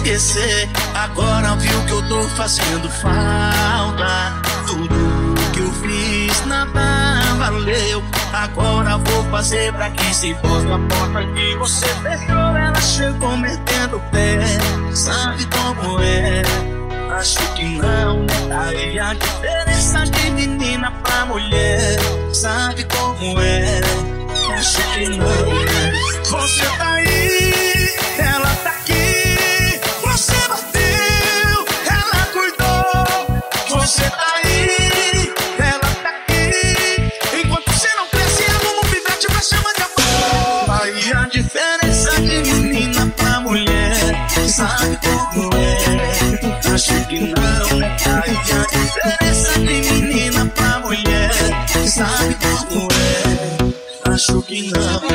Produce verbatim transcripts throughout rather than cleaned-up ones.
esquecer. Agora viu que eu tô fazendo falta. Tudo que eu fiz nada valeu. Agora vou fazer pra quem se pôs na porta que você fechou. Ela chegou metendo o pé, sabe como é? Acho que não, aí a diferença de menina pra mulher. Sabe como é? Acho que não, né? Você tá aí, ela tá aqui. Você bateu, ela cuidou. Você tá aí, ela tá aqui. Enquanto você não cresce, ela não pivete pra chama de amor. Aí a diferença de menina pra mulher. Sabe como é? Acho que não, né? Aí a diferença de menina pra mulher. Sabe como é? Acho que não.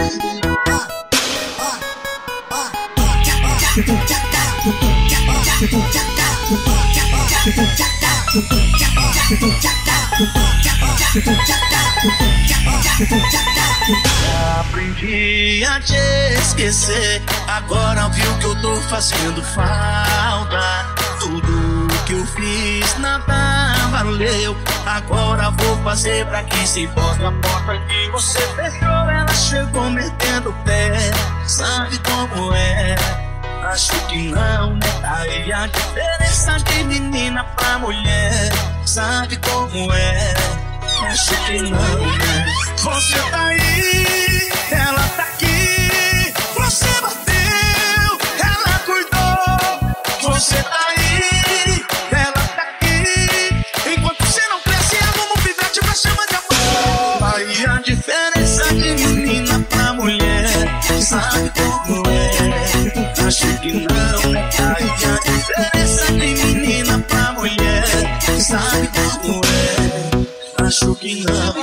Aprendi a te esquecer. Agora viu que eu tô fazendo falta. Tudo que eu fiz nada valeu. Agora vou fazer pra quem se pôs na porta que você fechou. Ela chegou metendo o pé, sabe como é? Acho que não, né? Aí a diferença de menina pra mulher. Sabe como é? Acho que não, né? Você tá aí, ela tá aqui. Você bateu, ela cuidou. Você tá aí, ela tá aqui. Enquanto você não cresce, ela não pivete pra chama de amor. Aí a diferença de menina pra mulher. Sabe como é? Acho que não, né? Aí a diferença de menina pra mulher. Sabe como é? Acho que não.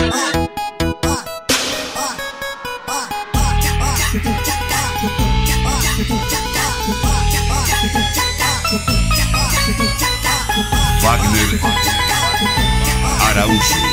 Wagner Araújo.